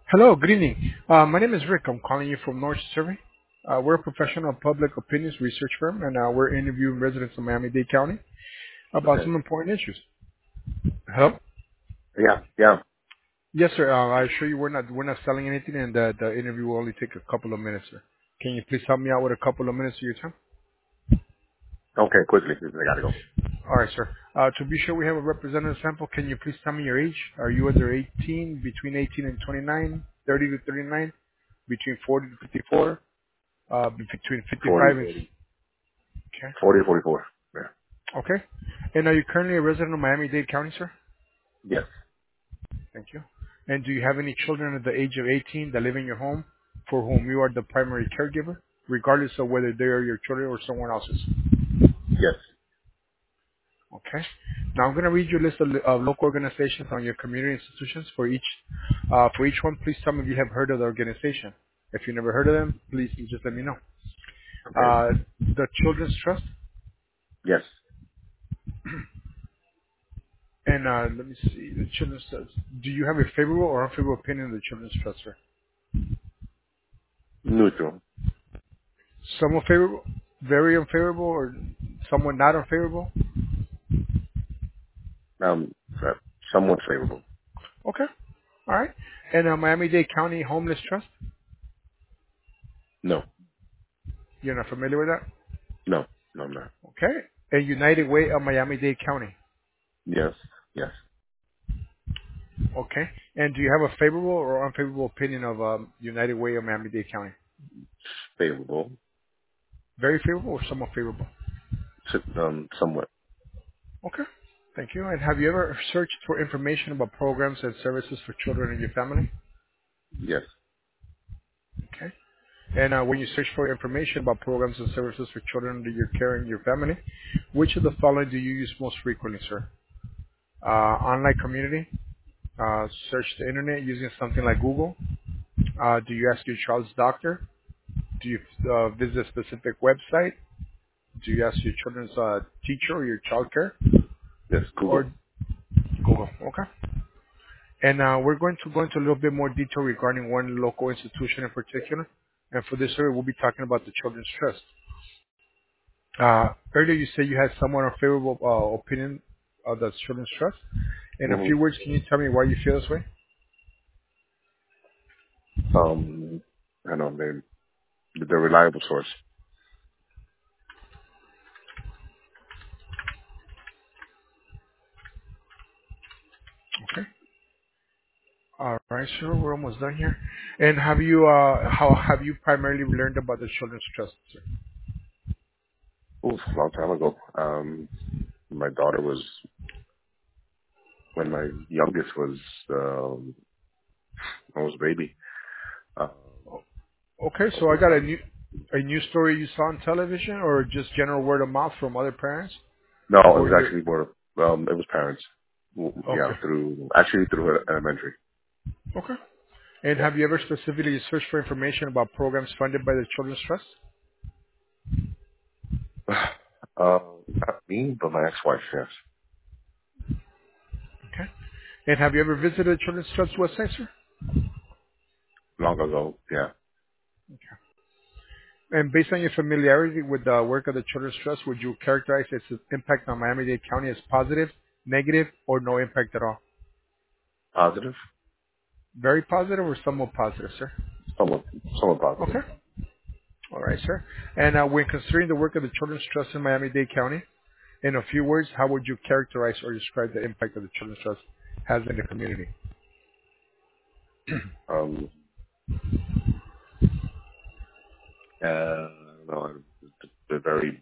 Hello, good evening. My name is Rick. I'm calling you from North Survey. We're a professional public opinions research firm, and we're interviewing residents of Miami-Dade County about Okay. some important issues. Hello? Yeah, yeah. Yes, sir. I assure you we're not selling anything, and the interview will only take a couple of minutes, sir. Can you please help me out with a couple of minutes of your time? Okay, quickly, because I gotta go. All right, sir. To be sure we have a representative sample, can you please tell me your age? Are you under 18, between 18 and 29, 30 to 39, between 40 to 54, between 40, 55 and... 40, Okay. 40, 44. Yeah. Okay. And are you currently a resident of Miami-Dade County, sir? Yes, Thank you. And do you have any children at the age of 18 that live in your home for whom you are the primary caregiver, regardless of whether they are your children or someone else's? yes. Okay. Now I'm going to read you a list of local organizations on your community institutions for each one. Please tell me if you have heard of the organization. If you never heard of them, please just let me know. Okay. The Children's Trust, Yes. and let me see, the Children's Trust. Do you have a favorable or unfavorable opinion of the Children's Trust, sir? Neutral. Somewhat favorable, very unfavorable, or somewhat not unfavorable? Um, uh, somewhat favorable. Okay. All right. And Miami-Dade County Homeless Trust? No, You're not familiar with that? no, no, I'm not. Okay. And United Way of Miami-Dade County? Yes, yes. Okay. And do you have a favorable or unfavorable opinion of United Way of Miami-Dade County? Favorable. Very favorable or somewhat favorable? Somewhat. Okay. Thank you. And have you ever searched for information about programs and services for children in your family? Yes. Okay. And when you search for information about programs and services for children under your care in your family, which of the following do you use most frequently, sir? Online community, search the internet using something like Google. Do you ask your child's doctor? Do you visit a specific website? Do you ask your children's teacher or your child care? Yes. Or Google. Google? Okay. And we're going to go into a little bit more detail regarding one local institution in particular. And for this area, we'll be talking about the Children's Trust. Earlier, you said you had somewhat unfavorable opinion of the Children's Trust. In a hmm few words, can you tell me why you feel this way? I know they're a reliable source. Okay. All right, sure. We're almost done here. And how have you primarily learned about the Children's Trust, sir? Oof, a long time ago. My daughter was when my youngest was I was a baby. Um, Okay, I so I was got a new story you saw on television, or just general word of mouth from other parents, No, it or was your actually more. It was parents. Yeah, okay, through elementary. okay. And Yeah. have you ever specifically searched for information about programs funded by the Children's Trust? Not me, but my ex-wife. Yes, Okay. And have you ever visited the Children's Trust website, sir? long ago. Yeah, And based on your familiarity with the work of the Children's Trust, would you characterize its impact on Miami-Dade County as positive, negative, or no impact at all? positive. Very positive or somewhat positive, sir? Somewhat, somewhat positive. Okay. All right, sir. And when considering the work of the Children's Trust in Miami-Dade County, in a few words, how would you characterize or describe the impact that the Children's Trust has in the community? Um, no, they're very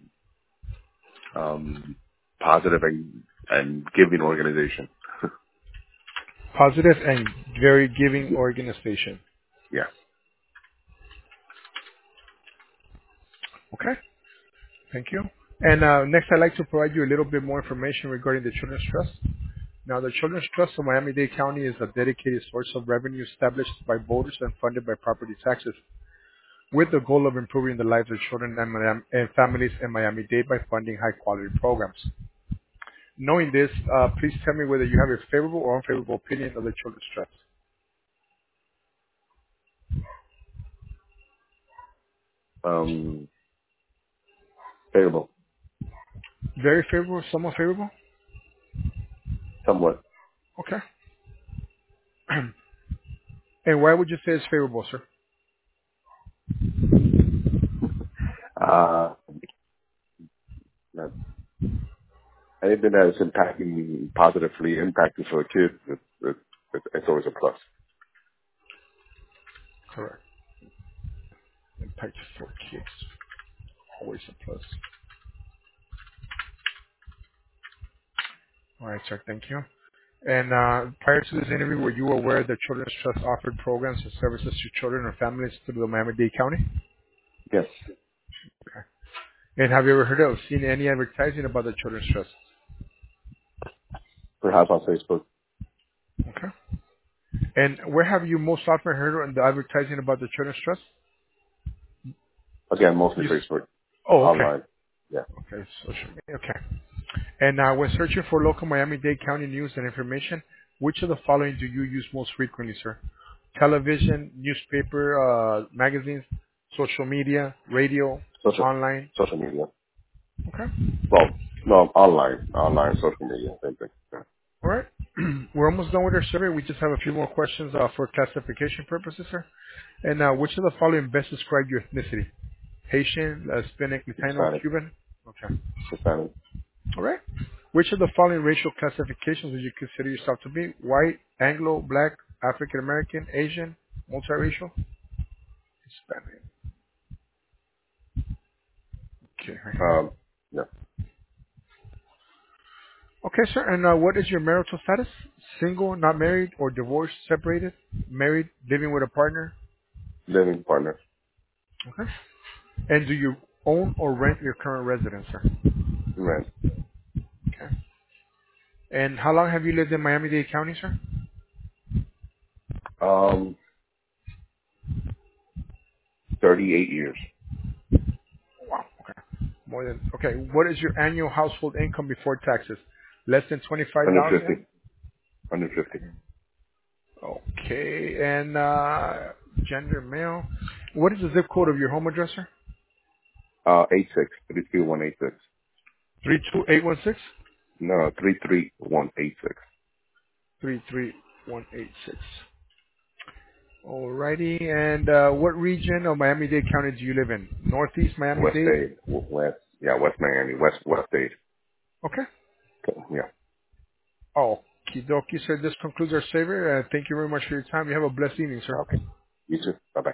positive and giving organization. Positive and very giving organization. Yeah. Okay, thank you. And next, I'd like to provide you a little bit more information regarding the Children's Trust. Now, the Children's Trust of Miami-Dade County is a dedicated source of revenue established by voters and funded by property taxes, with the goal of improving the lives of children and families in Miami-Dade by funding high-quality programs. Knowing this, please tell me whether you have a favorable or unfavorable opinion of the Children's Trust. Favorable. Very favorable, somewhat favorable? Somewhat. Okay. And why would you say it's favorable, sir? Uh, that- Anything that is impacting positively impacting for kids, it's always a plus. Correct. Impact for kids. Always a plus. All right, sir. Thank you. And prior to this interview, were you aware that Children's Trust offered programs and services to children or families through the Miami-Dade County? Yes. Okay. And have you ever heard of, seen any advertising about the Children's Trust? Perhaps on Facebook. Okay. And where have you most often heard of the advertising about the Children's Trust? Again, mostly You, Facebook. oh, okay. Online. Yeah. Okay, social media. Okay. And when searching for local Miami-Dade County news and information, which of the following do you use most frequently, sir? Television, newspaper, magazines, social media, radio, Social online. social media. Okay. Well, no, online. Online social media. Same thing. Yeah. All right. We're almost done with our survey. We just have a few more questions for classification purposes, sir. And which of the following best describe your ethnicity? Haitian, Hispanic, Latino, Hispanic. Cuban? Okay. Hispanic. All right. Which of the following racial classifications would you consider yourself to be? White, Anglo, Black, African American, Asian, multiracial? Hispanic. Okay. Yeah. Okay, sir. And what is your marital status? Single, not married, or divorced, separated, married, living with a partner? Living partner. Okay. And do you own or rent your current residence, sir? Rent. Okay. And how long have you lived in Miami-Dade County, sir? Um, 38 years. Wow. Okay. More than. Okay. What is your annual household income before taxes? Less than 25,000. 150. 150. Okay. And gender male. What is the zip code of your home address, sir? 86. 33186. 32816. No, 33186. 33186. Alrighty. And what region of Miami-Dade County do you live in? Northeast West Miami-Dade. State. West. Yeah, West Miami. West State. Okay. Yeah. Okie dokie, sir. This concludes our survey. Thank you very much for your time. You have a blessed evening, sir. Okay. You too. Bye-bye.